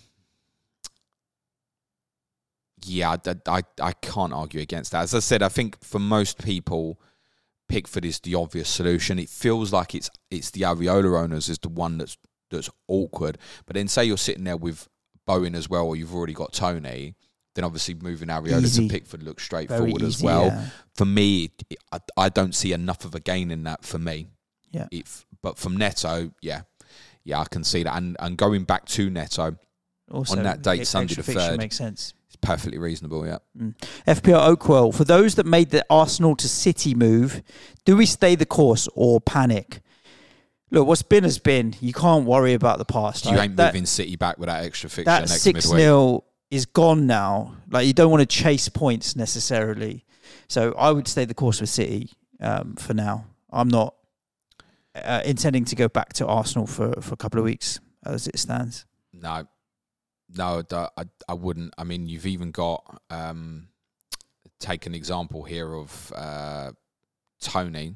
yeah, I, I, I can't argue against that. As I said, I think for most people, Pickford is the obvious solution. It feels like it's it's the Areola owners is the one that's that's awkward. But then say you're sitting there with Bowen as well, or you've already got Tony, then obviously moving Areola Easy. to Pickford looks straightforward Very as easy, well. yeah. For me, it, I, I don't see enough of a gain in that for me. Yeah. If, but from Neto, yeah, yeah, I can see that. And and going back to Neto Also, on that date, the Sunday extra the fixture third, makes sense. it's perfectly reasonable. Yeah. Mm. F P R Oakwell, for those that made the Arsenal to City move, do we stay the course or panic? Look, what's been has been. You can't worry about the past. You right? ain't that, moving City back with that extra fixture that next six midweek. nil is gone now. Like, you don't want to chase points necessarily. So I would stay the course with City um, for now. I'm not uh, intending to go back to Arsenal for, for a couple of weeks as it stands. No, no, I, I wouldn't. I mean, you've even got, um, take an example here of uh, Tony,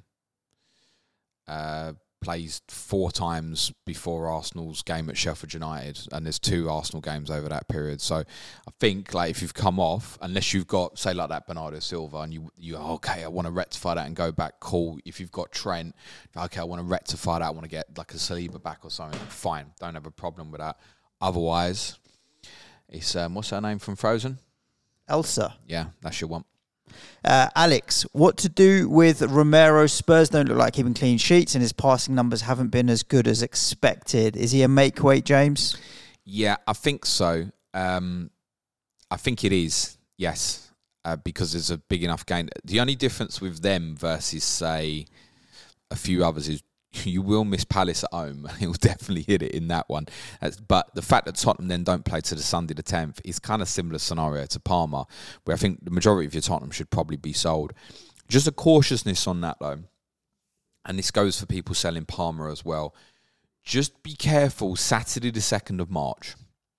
uh, plays four times before Arsenal's game at Sheffield United, and there's two Arsenal games over that period. So I think, like, if you've come off, unless you've got, say, like that Bernardo Silva, and you, you okay, I want to rectify that and go back, cool. If you've got Trent, okay, I want to rectify that, I want to get like a Saliba back or something, fine, don't have a problem with that. Otherwise, it's, um, what's her name from Frozen? Elsa. Yeah, that's your one. Uh, Alex, what to do with Romero? Spurs don't look like keeping clean sheets, and his passing numbers haven't been as good as expected. Is he a make weight, James? Yeah, I think so. Um, I think it is, yes, uh, because there's a big enough gain. The only difference with them versus, say, a few others is you will miss Palace at home. He'll definitely hit it in that one. That's, but the fact that Tottenham then don't play to the Sunday the tenth is kind of similar scenario to Parma, where I think the majority of your Tottenham should probably be sold. Just a cautiousness on that, though. And this goes for people selling Parma as well. Just be careful Saturday the second of March.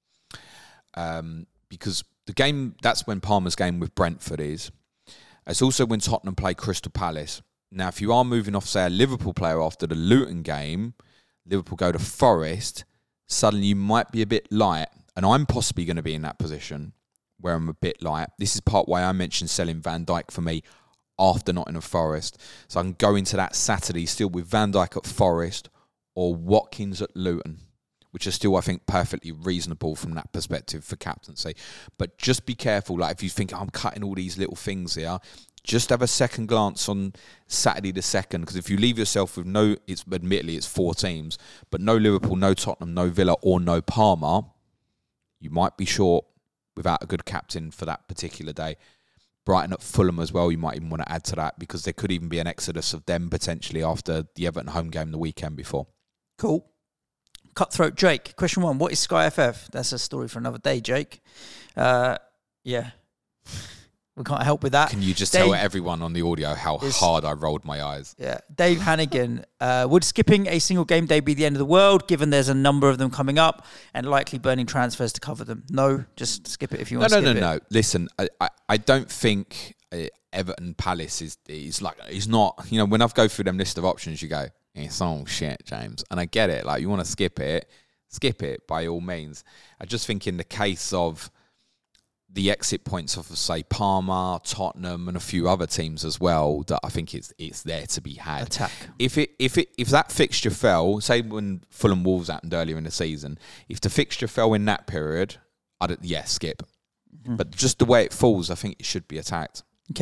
Um, because the game, that's when Parma's game with Brentford is. It's also when Tottenham play Crystal Palace. Now, if you are moving off, say, a Liverpool player after the Luton game, Liverpool go to Forest, suddenly you might be a bit light. And I'm possibly going to be in that position where I'm a bit light. This is part why I mentioned selling Van Dijk for me after Nottingham Forest. So I can go into that Saturday still with Van Dijk at Forest or Watkins at Luton, which are still, I think, perfectly reasonable from that perspective for captaincy. But just be careful. Like, if you think, I'm cutting all these little things here, just have a second glance on Saturday the second, because if you leave yourself with no, it's admittedly it's four teams, but no Liverpool, no Tottenham, no Villa, or no Parma, you might be short without a good captain for that particular day. Brighton at Fulham as well, you might even want to add to that, because there could even be an exodus of them potentially after the Everton home game the weekend before. Cool. Cutthroat Jake, question one, what is Sky F F? That's a story for another day, Jake. Uh, yeah. We can't help with that. Can you just Dave, tell everyone on the audio how hard I rolled my eyes? Yeah. Dave Hannigan, uh, would skipping a single game day be the end of the world, given there's a number of them coming up and likely burning transfers to cover them? No, just skip it if you want no, to no, skip no, it. No, no, Listen, I, I, I don't think uh, Everton Palace is, is like, it's not, you know, when I go through them list of options, you go, it's all shit, James. And I get it. Like, you want to skip it, skip it by all means. I just think in the case of the exit points of, say, Parma, Tottenham, and a few other teams as well, that I think it's it's there to be had. Attack. If it if it if that fixture fell, say when Fulham Wolves happened earlier in the season, if the fixture fell in that period, I'd yeah skip. Mm-hmm. But just the way it falls, I think it should be attacked. Okay.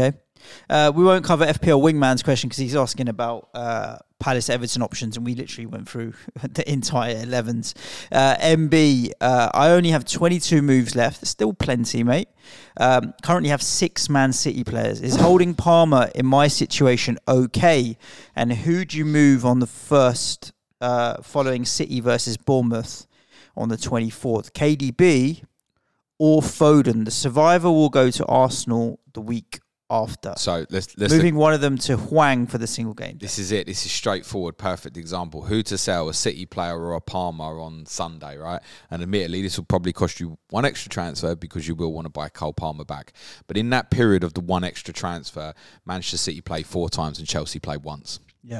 Uh, we won't cover F P L Wingman's question because he's asking about uh, Palace Everton options, and we literally went through the entire elevens. Uh, M B, uh, I only have twenty-two moves left. There's still plenty, mate. Um, currently have six Man City players. Is holding Palmer in my situation okay? And who do you move on the first uh, following City versus Bournemouth on the twenty-fourth? K D B or Foden? The survivor will go to Arsenal the week after. So let's, let's moving look. one of them to Hwang for the single game. This is it. This is straightforward, perfect example. Who to sell, a City player or a Palmer on Sunday, right? And admittedly, this will probably cost you one extra transfer because you will want to buy Cole Palmer back. But in that period of the one extra transfer, Manchester City play four times and Chelsea play once. Yeah.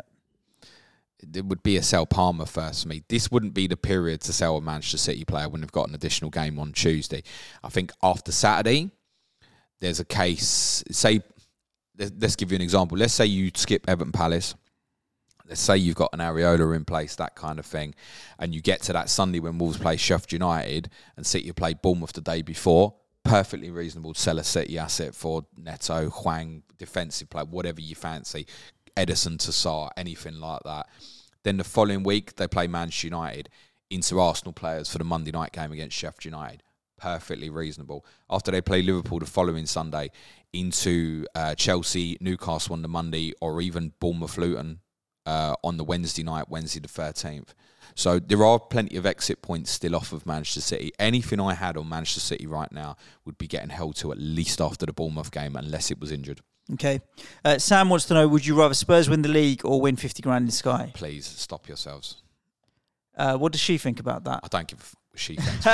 It would be a sell Palmer first for me. This wouldn't be the period to sell a Manchester City player when they've got an additional game on Tuesday. I think after Saturday, there's a case, say, let's give you an example. Let's say you skip Everton Palace. Let's say you've got an Areola in place, that kind of thing, and you get to that Sunday when Wolves play Sheffield United and City play Bournemouth the day before. Perfectly reasonable to sell a City asset for Neto, Hwang, defensive player, whatever you fancy. Edison to Sarr, anything like that. Then the following week, they play Manchester United into Arsenal players for the Monday night game against Sheffield United. Perfectly reasonable. After they play Liverpool the following Sunday, into uh, Chelsea, Newcastle on the Monday, or even Bournemouth Luton uh, on the Wednesday night, Wednesday the thirteenth. So there are plenty of exit points still off of Manchester City. Anything I had on Manchester City right now would be getting held to at least after the Bournemouth game, unless it was injured. Okay. Uh, Sam wants to know, would you rather Spurs win the league or win fifty grand in Sky? Please, stop yourselves. Uh, what does she think about that? I don't give a f- she thinks.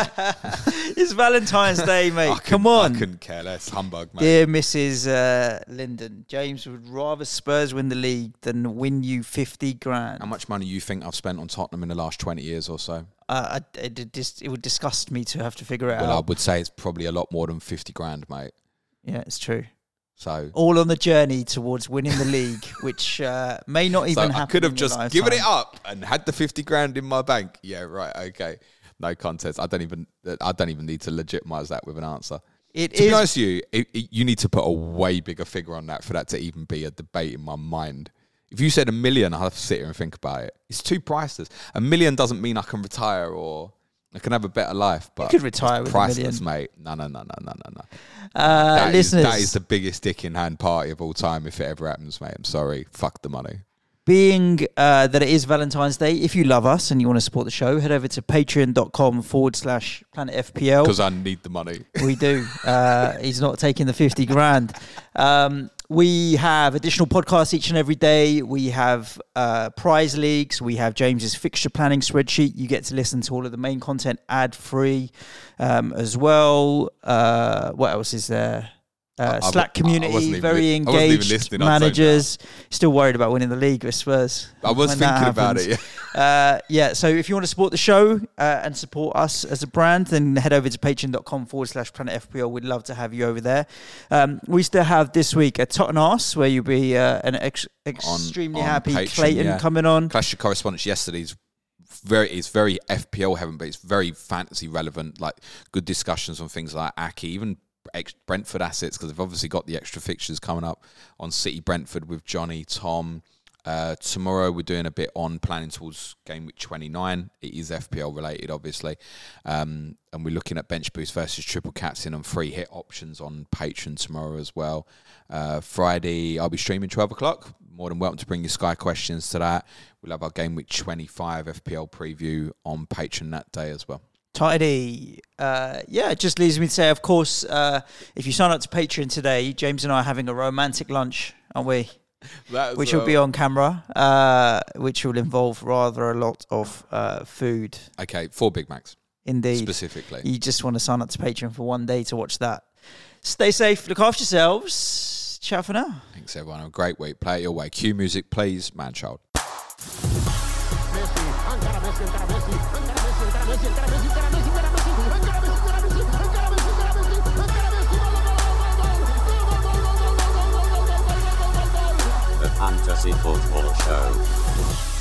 It's Valentine's Day, mate. I Come on. I couldn't care less. Humbug, mate. Dear Missus Uh, Linden, James would rather Spurs win the league than win you fifty grand. How much money you think I've spent on Tottenham in the last twenty years or so? Uh, I, it, it, just, it would disgust me to have to figure it Well, out. I would say it's probably a lot more than fifty grand, mate. Yeah, it's true. So all on the journey towards winning the league, which uh, may not even so happen. I could have in your just lifetime. given it up and had the fifty grand in my bank. Yeah, right. Okay, no contest. I don't even. I don't even need to legitimize that with an answer. It to is. be honest with you, it, it, you need to put a way bigger figure on that for that to even be a debate in my mind. If you said a million, I have to sit here and think about it. It's too priceless. A million doesn't mean I can retire or I can have a better life. But you could retire with priceless, a million. mate. No, no, no, no, no, no, no. Uh, That is, listeners, that is the biggest dick in hand party of all time if it ever happens, mate. I'm sorry. Fuck the money. being uh, that it is Valentine's Day, if you love us and you want to support the show, head over to patreon.com forward slash Planet FPL. Because I need the money. We do. Uh, he's not taking the fifty grand. Um, we have additional podcasts each and every day. We have uh, prize leagues. We have James's fixture planning spreadsheet. You get to listen to all of the main content ad-free um, as well. Uh, what else is there? Uh, I- I- Slack I wasn't community, even very li- I wasn't even engaged listening, I'll tell you managers. Still worried about winning the league with Spurs. I was when that thinking about happens. it. Yeah. Uh, yeah, so if you want to support the show uh, and support us as a brand, then head over to patreon.com forward slash Planet FPL. We'd love to have you over there. Um, we still have this week a Tottenham Arse, where you'll be uh, an ex- extremely on happy Patreon, Clayton yeah. coming on. Clash of Correspondence yesterday's very it's very F P L heaven, but it's very fantasy relevant, like good discussions on things like Aki, even ex- Brentford assets, because they've obviously got the extra fixtures coming up on City Brentford with Johnny, Tom. Uh, tomorrow we're doing a bit on planning towards game week twenty-nine. It is F P L related, obviously. Um, and we're looking at bench boost versus triple captain and free hit options on Patreon tomorrow as well. Uh, Friday, I'll be streaming twelve o'clock. More than welcome to bring your Sky questions to that. We'll have our game week twenty-five F P L preview on Patreon that day as well. Tidy. Uh, yeah, it just leaves me to say, of course, uh, if you sign up to Patreon today, James and I are having a romantic lunch, aren't we? Which will be on camera, uh, which will involve rather a lot of uh, food. Okay, four Big Macs. Indeed. Specifically. You just want to sign up to Patreon for one day to watch that. Stay safe, look after yourselves. Ciao for now. Thanks, everyone. Have a great week. Play it your way. Cue music, please, man child. The Fantasy Football Show.